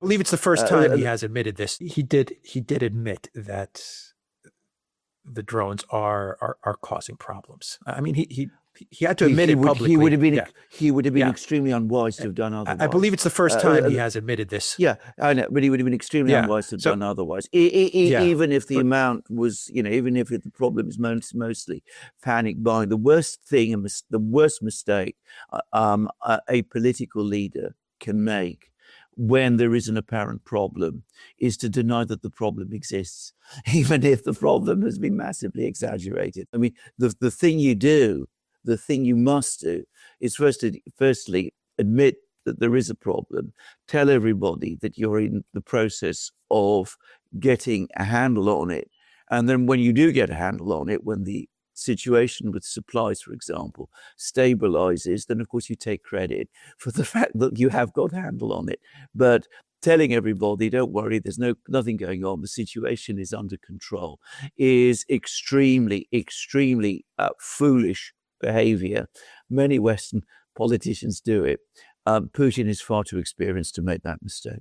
believe it's the first time he has admitted this. He did admit that the drones are causing problems. I mean, he had to admit it publicly. He would have been extremely unwise to have done otherwise. I believe it's the first time he has admitted this. Yeah, I know, but he would have been extremely unwise to have done otherwise. Even if the amount was, even if the problem is mostly panic buying, the worst thing and the worst mistake a political leader can make when there is an apparent problem is to deny that the problem exists, even if the problem has been massively exaggerated. I mean, the thing you must do is firstly admit that there is a problem, tell everybody that you're in the process of getting a handle on it. And then when you do get a handle on it, when the situation with supplies, for example, stabilizes, then of course you take credit for the fact that you have got a handle on it. But telling everybody, don't worry, there's nothing going on, the situation is under control, is extremely, extremely foolish behavior. Many Western politicians do it. Putin is far too experienced to make that mistake.